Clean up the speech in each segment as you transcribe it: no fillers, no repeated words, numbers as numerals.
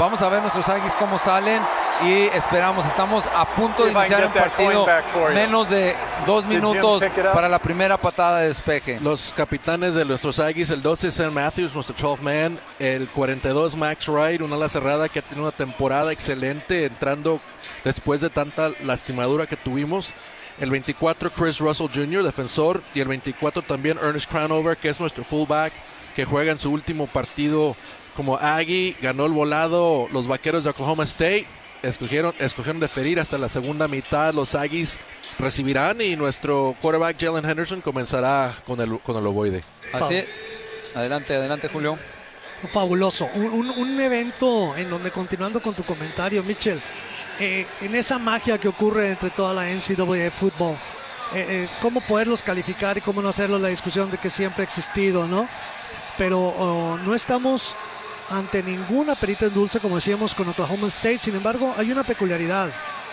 vamos a ver nuestros Aggies cómo salen y estamos a punto de iniciar un partido, menos de 2 minutos para la primera patada de despeje. Los capitanes de nuestros Aggies, el 12 Sam Matthews, nuestro 12 man, el 42 Max Wright, una ala cerrada que ha tenido una temporada excelente entrando después de tanta lastimadura que tuvimos. El 24 Chris Russell Jr., defensor, y el 24 también Ernest Crownover, que es nuestro fullback, que juega en su último partido como Aggie. Ganó el volado los Vaqueros de Oklahoma State. Escogieron deferir hasta la segunda mitad. Los Aggies recibirán y nuestro quarterback Jalen Henderson comenzará con el ovoide. Así, adelante Julio. Fabuloso, un evento en donde, continuando con tu comentario, Mitchell, en esa magia que ocurre entre toda la NCAA fútbol, cómo poderlos calificar y cómo no hacerlo, la discusión de que siempre ha existido, ¿no? Pero no estamos ante ninguna perita en dulce, como decíamos con Oklahoma State. Sin embargo, hay una peculiaridad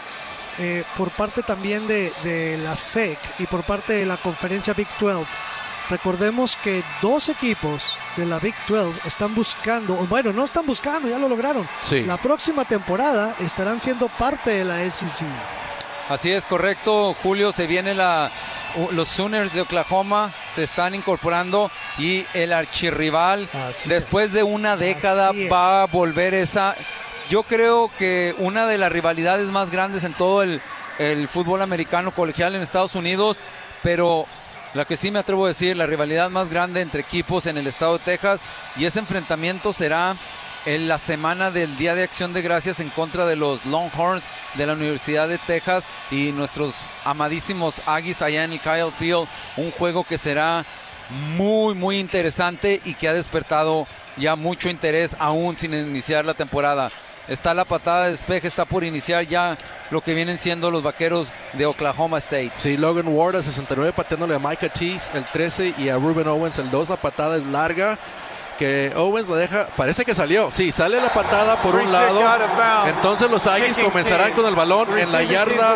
por parte también de la SEC y por parte de la conferencia Big 12. Recordemos que 2 equipos de la Big 12 están buscando, bueno, no están buscando, ya lo lograron. Sí. La próxima temporada estarán siendo parte de la SEC. Así es, correcto, Julio. Se viene los Sooners de Oklahoma, se están incorporando, y el archirrival, después de una década, va a volver esa. Yo creo que una de las rivalidades más grandes en todo el fútbol americano colegial en Estados Unidos, pero la que sí me atrevo a decir, la rivalidad más grande entre equipos en el estado de Texas, y ese enfrentamiento será en la semana del Día de Acción de Gracias en contra de los Longhorns de la Universidad de Texas y nuestros amadísimos Aggies allá en el Kyle Field. Un juego que será muy, muy interesante y que ha despertado ya mucho interés aún sin iniciar la temporada. Está la patada de despeje, está por iniciar ya lo que vienen siendo los Vaqueros de Oklahoma State. Sí, Logan Ward a 69 pateándole a Micah Tease, el 13, y a Ruben Owens, el 2. La patada es larga, que Owens la deja, parece que salió. Sí, sale la patada por un lado. Entonces los Aggies comenzarán con el balón en la yarda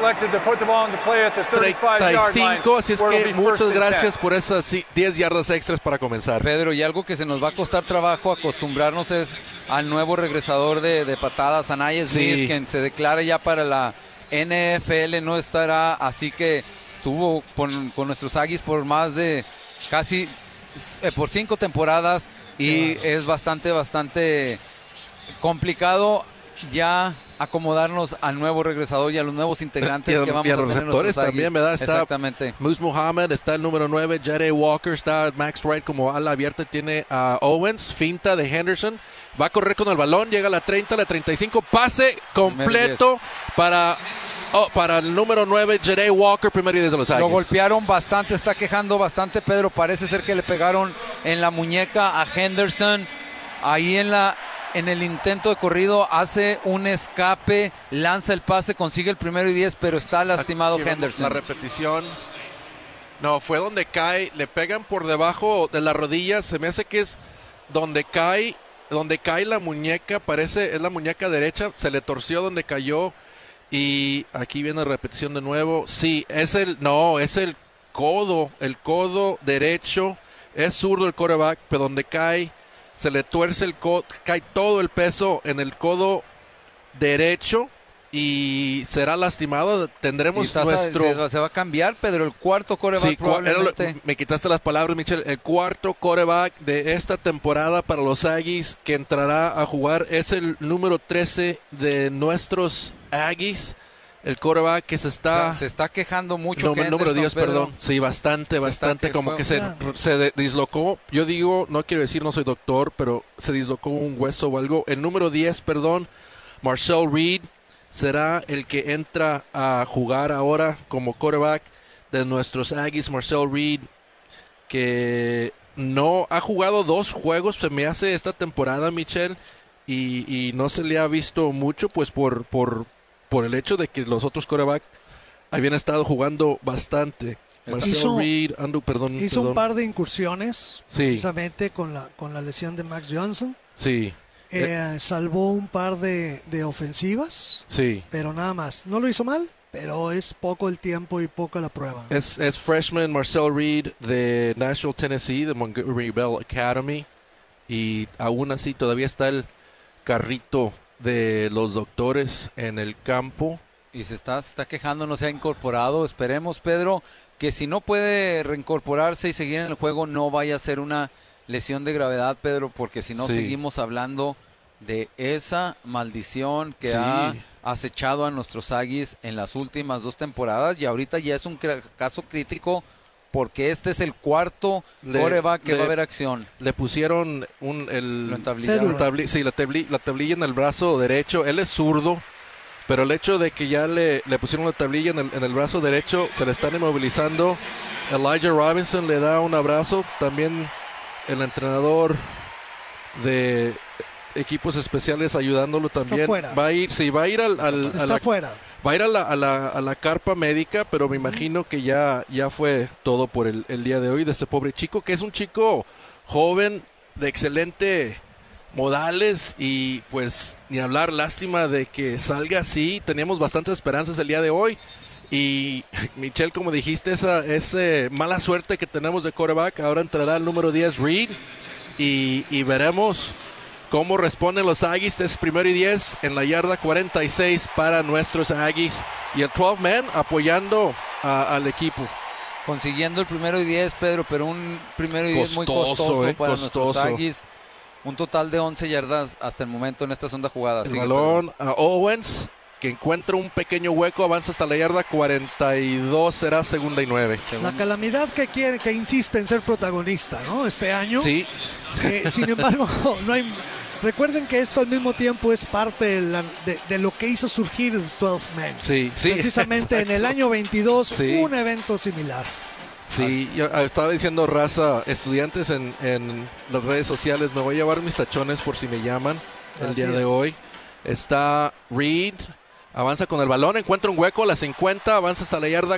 35. Así es que muchas gracias por esas 10 yardas extras para comenzar. Pedro, y algo que se nos va a costar trabajo acostumbrarnos es al nuevo regresador de patadas, Anaya Smith, quien se declara ya para la NFL, no estará. Así que estuvo con nuestros Aggies por más de casi por 5 temporadas. Y es bastante complicado ya acomodarnos al nuevo regresador y a los nuevos integrantes que vamos a tener. Y a los receptores también, ¿verdad? Está exactamente. Moose Muhammad, está el número 9, Jade Walker, está Max Wright como ala abierta, tiene a Owens, finta de Henderson, va a correr con el balón, llega a la 30, la 35, pase completo para el número 9, Jade Walker, primero y 10 de los Aggies. Lo golpearon bastante, está quejando bastante, Pedro, parece ser que le pegaron en la muñeca a Henderson, ahí en el intento de corrido, hace un escape, lanza el pase, consigue el primero y 10, pero está lastimado Henderson. La repetición, no, fue donde cae, le pegan por debajo de la rodilla, se me hace que es donde cae la muñeca, es la muñeca derecha, se le torció donde cayó, y aquí viene la repetición de nuevo. Sí, es el codo derecho, es zurdo el quarterback, pero donde cae, se le tuerce el codo, cae todo el peso en el codo derecho y será lastimado. Tendremos se va a cambiar, Pedro, el cuarto quarterback probablemente. Me quitaste las palabras, Michelle. El cuarto quarterback de esta temporada para los Aggies que entrará a jugar es el número 13 de nuestros Aggies. El quarterback que se está quejando mucho. El número 10, perdón. Sí, bastante. Como que se dislocó. Yo digo, no quiero decir, no soy doctor, pero se dislocó un hueso o algo. El número 10, perdón, Marcel Reed, será el que entra a jugar ahora como quarterback de nuestros Aggies. Marcel Reed, que no ha jugado 2 juegos, se me hace, esta temporada, Michelle, y no se le ha visto mucho, pues por el hecho de que los otros quarterbacks habían estado jugando bastante. Hizo perdón. un par de incursiones, sí, precisamente con la lesión de Max Johnson. Sí. Salvó un par de ofensivas, sí, pero nada más. No lo hizo mal, pero es poco el tiempo y poca la prueba. Es freshman Marcel Reed de Nashville, Tennessee, de Montgomery Bell Academy, y aún así todavía está el carrito de los doctores en el campo. Y se está quejando, no se ha incorporado. Esperemos, Pedro, que si no puede reincorporarse y seguir en el juego, no vaya a ser una lesión de gravedad, Pedro, porque si no seguimos hablando de esa maldición que ha acechado a nuestros Aggies en las últimas 2 temporadas, y ahorita ya es un caso crítico porque este es el cuarto quarterback que va a haber acción. Le pusieron la tablilla en el brazo derecho. Él es zurdo, pero el hecho de que ya le pusieron la tablilla en el brazo derecho, se le están inmovilizando. Elijah Robinson le da un abrazo. También el entrenador de equipos especiales ayudándolo también. Va a ir a la carpa médica, pero me imagino que ya fue todo por el día de hoy de este pobre chico, que es un chico joven de excelente modales, y pues ni hablar, lástima de que salga así. Teníamos bastantes esperanzas el día de hoy, y Michelle, como dijiste, esa mala suerte que tenemos de quarterback. Ahora entrará el número 10 Reed, y veremos cómo responden los Aggies. Es 1st y 10 en la yarda 46 para nuestros Aggies, y el 12 man apoyando al equipo. Consiguiendo el 1st y 10, Pedro, pero un 1st y 10 muy costoso para nuestros Aggies. Un total de 11 yardas hasta el momento en esta segunda jugada. El balón a Owens, que encuentra un pequeño hueco, avanza hasta la yarda 42, será 2nd y 9. La calamidad que insiste en ser protagonista, ¿no? Este año. Sí. Sin embargo, no hay. Recuerden que esto al mismo tiempo es parte de lo que hizo surgir el 12 Man. Sí. Precisamente en el año 22, un evento similar. Sí, yo estaba diciendo, raza, estudiantes en las redes sociales, me voy a llevar mis tachones por si me llaman el día de hoy. Está Reed, avanza con el balón, encuentra un hueco a la 50, avanza hasta la yarda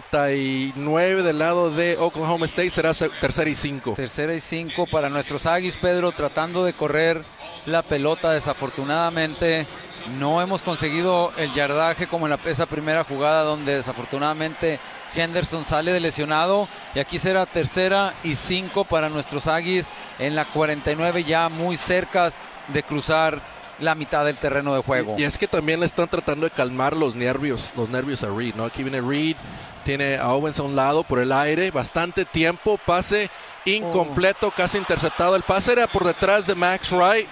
49 del lado de Oklahoma State, será 3rd y 5. 3rd y 5 para nuestros Aggies, Pedro, tratando de correr la pelota. Desafortunadamente no hemos conseguido el yardaje como en esa primera jugada, donde desafortunadamente Henderson sale de lesionado, y aquí será 3rd y 5 para nuestros Aggies en la 49, ya muy cerca de cruzar la mitad del terreno de juego. Y es que también le están tratando de calmar los nervios a Reed, ¿no? Aquí viene Reed, tiene a Owens a un lado por el aire, bastante tiempo, pase incompleto, casi interceptado. El pase era por detrás de Max Wright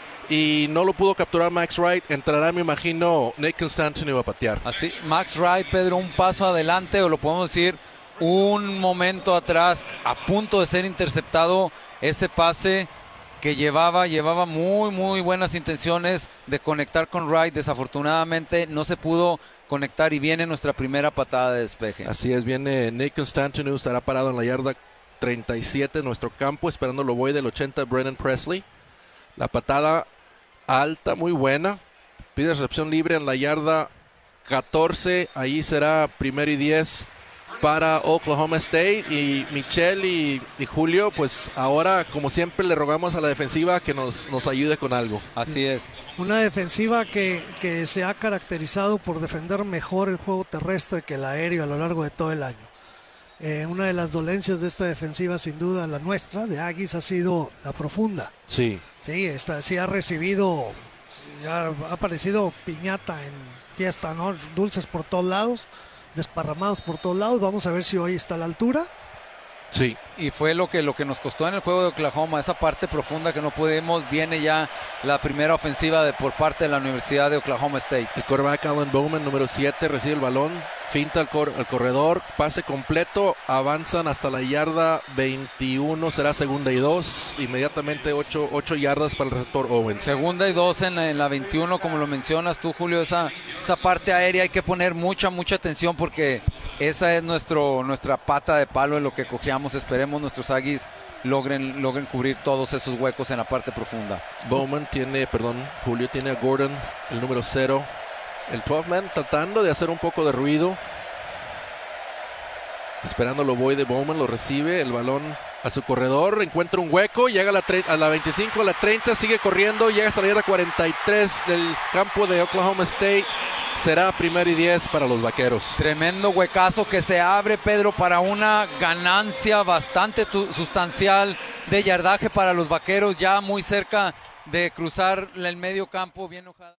y no lo pudo capturar Max Wright. Entrará, me imagino, Nick Constantino a patear. Así, Max Wright, Pedro, un paso adelante, o lo podemos decir, un momento atrás, a punto de ser interceptado ese pase que llevaba muy, muy buenas intenciones de conectar con Wright. Desafortunadamente no se pudo conectar, y viene nuestra primera patada de despeje. Así es, viene Nick Constantino, estará parado en la yarda 37 en nuestro campo, esperando el ovoide del 80 Brennan Presley. La patada alta, muy buena. Pide recepción libre en la yarda 14. Ahí será 1st y 10 para Oklahoma State. Y Michelle y Julio, pues ahora, como siempre, le rogamos a la defensiva que nos ayude con algo. Así es. Una defensiva que se ha caracterizado por defender mejor el juego terrestre que el aéreo a lo largo de todo el año. Una de las dolencias de esta defensiva, sin duda la nuestra, de Aggies, ha sido la profunda. Sí. Sí, ha recibido, ya ha aparecido piñata en fiesta, ¿no? Dulces por todos lados, desparramados por todos lados. Vamos a ver si hoy está a la altura. Sí. Y fue lo que nos costó en el juego de Oklahoma, esa parte profunda que no pudimos. Viene ya la primera ofensiva por parte de la Universidad de Oklahoma State. El quarterback Alan Bowman, número 7, recibe el balón, finta al corredor, pase completo, avanzan hasta la yarda 21, será 2nd y 2, inmediatamente 8 yardas para el receptor Owens. 2nd y 2 en la 21, como lo mencionas tú, Julio, esa parte aérea hay que poner mucha atención, porque esa es nuestra pata de palo en lo que cojeamos. Esperemos nuestros Aggies logren cubrir todos esos huecos en la parte profunda. Julio tiene a Gordon, el número 0. El 12 man tratando de hacer un poco de ruido, esperando el ovoide. Bowman lo recibe, el balón a su corredor, encuentra un hueco, llega a la 25, a la 30, sigue corriendo, llega hasta la yarda 43 del campo de Oklahoma State. Será 1st y 10 para los Vaqueros. Tremendo huecazo que se abre, Pedro, para una ganancia bastante sustancial de yardaje para los Vaqueros, ya muy cerca de cruzar el medio campo, bien enojado.